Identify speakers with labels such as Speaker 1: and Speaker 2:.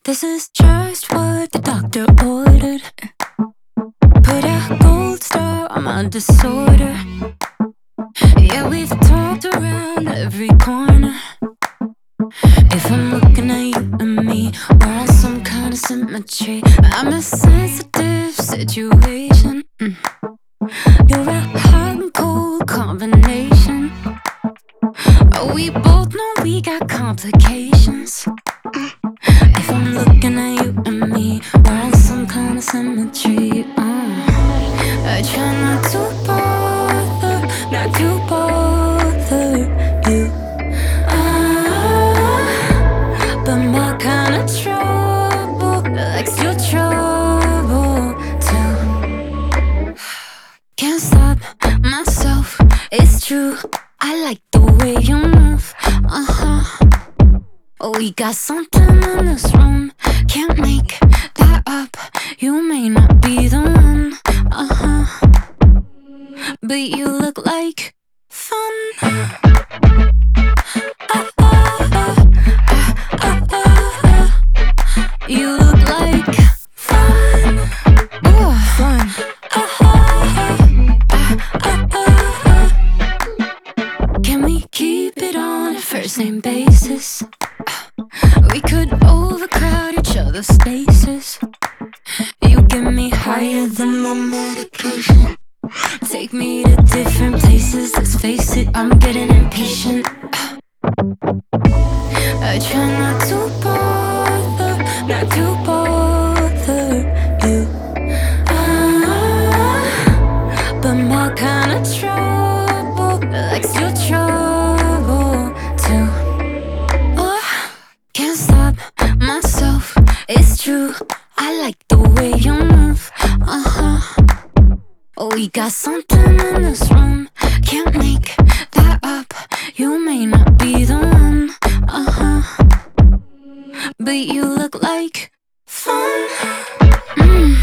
Speaker 1: This is just what the doctor ordered. Put a gold star on my disorder. Yeah, we've talked around every corner. If I'm looking at you and me, we're on some kind of symmetry. I'm a sensitive situation. You're a hot and cold combination. Oh, we both know we got complications. If I'm looking at you and me, we're on some kind of symmetry. I try not to bother you. But my kind of trouble likes your trouble too. Can't stop myself, it's true. I like the way you move. Oh, we got something in this room. Can't make that up. You may not be the one. But you look like fun. You look like fun. Ooh, fun. Can we keep it on a first name basis? We could overcrowd each other's spaces. You get me higher than my medication. Take me to different places. Let's face it, I'm getting impatient. I try not to bother you. But my kind of trouble likes your trouble too. Can't stop myself, it's true. I like the way you move. Oh, we got something in this room. Can't make that up. You may not be the one. But you look like fun.